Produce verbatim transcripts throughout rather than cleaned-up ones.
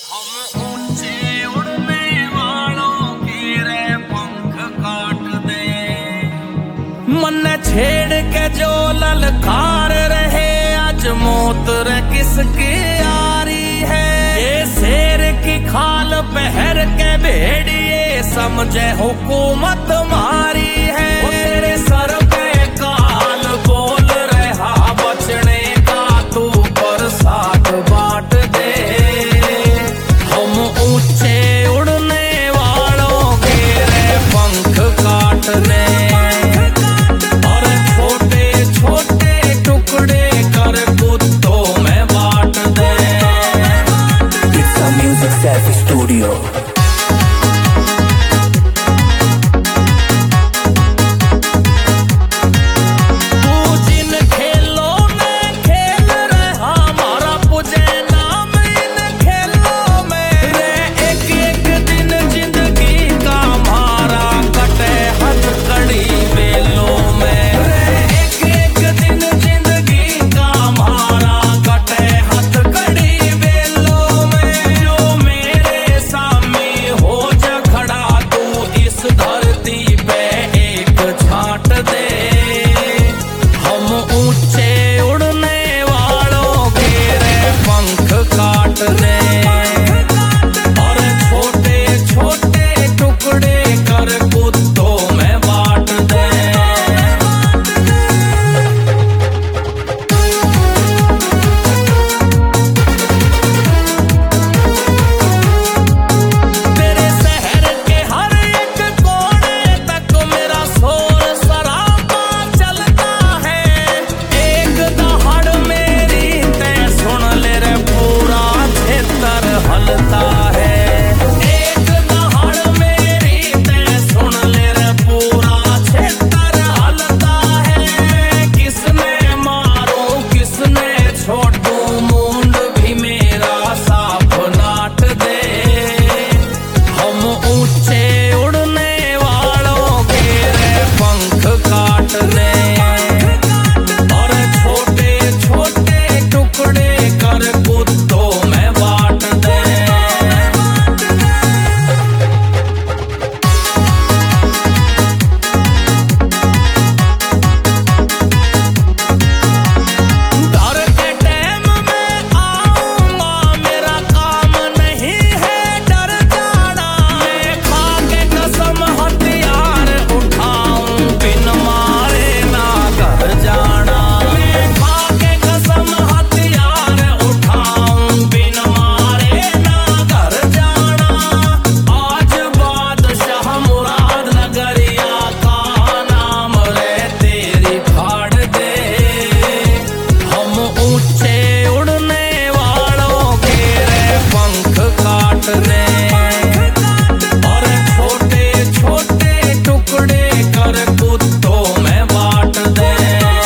हम ऊंचे उड़ने वालों के रे पंख काट दे। मन छेड़ के जो ललकार रहे आज मौत रे किसकी यारी है। ये शेर की खाल पहर के भेड़िए समझे हुकूमत मारी है। तेरे सर पे काल बोल रहा बचने का तू बरसात बांट दे। हम ऊंचे उड़ने वालों के रे पंख काट दे और छोटे छोटे टुकड़े कर कुत्तों में बांट दे। It's a music self studio.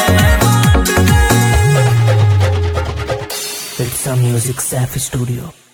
It's a music self studio.